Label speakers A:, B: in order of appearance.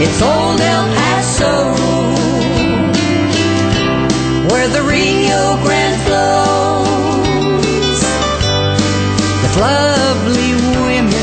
A: It's old El Paso, where the Rio Grande flows, with lovely women